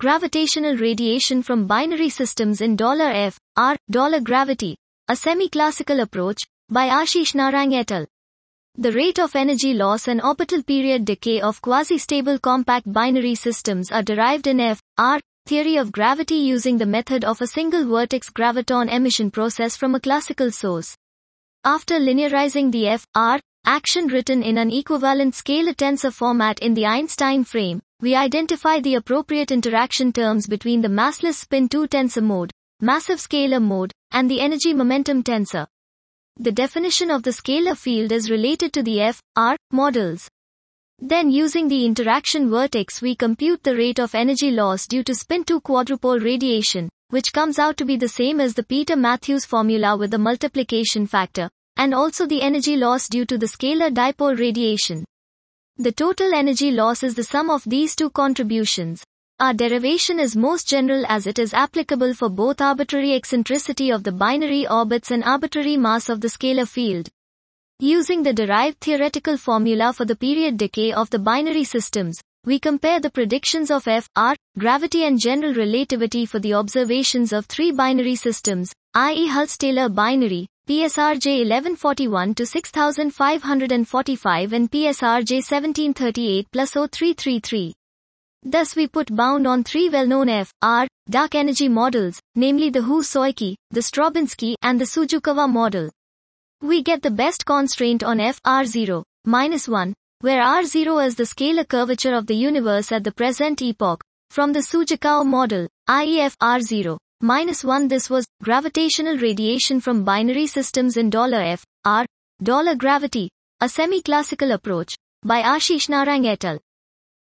gravitational radiation from binary systems in $F, R, $gravity, a semi-classical approach, by Ashish Narang et al. The rate of energy loss and orbital period decay of quasi-stable compact binary systems are derived in F, R, theory of gravity using the method of a single vertex graviton emission process from a classical source. After linearizing the F, R, action written in an equivalent scalar tensor format in the Einstein frame, we identify the appropriate interaction terms between the massless spin-2 tensor mode, massive scalar mode, and the energy-momentum tensor. The definition of the scalar field is related to the F, R, models. Then using the interaction vertex we compute the rate of energy loss due to spin-2 quadrupole radiation, which comes out to be the same as the Peter-Matthews formula with the multiplication factor, and also the energy loss due to the scalar dipole radiation. The total energy loss is the sum of these two contributions. Our derivation is most general as it is applicable for both arbitrary eccentricity of the binary orbits and arbitrary mass of the scalar field. Using the derived theoretical formula for the period decay of the binary systems, we compare the predictions of F, R, gravity and general relativity for the observations of three binary systems, i.e. Hulse-Taylor binary, PSRJ 1141 to 6545 and PSRJ 1738 plus 0333. Thus we put bound on three well-known F, R, dark energy models, namely the Hu-Soicki, the Straubinski, and the Sujukawa model. We get the best constraint on F, R0, -1, where R0 is the scalar curvature of the universe at the present epoch, from the Sujukawa model, i.e. F, R0. -1 This was gravitational radiation from binary systems in $F, R, $gravity, a semi-classical approach, by Ashish Narang et al.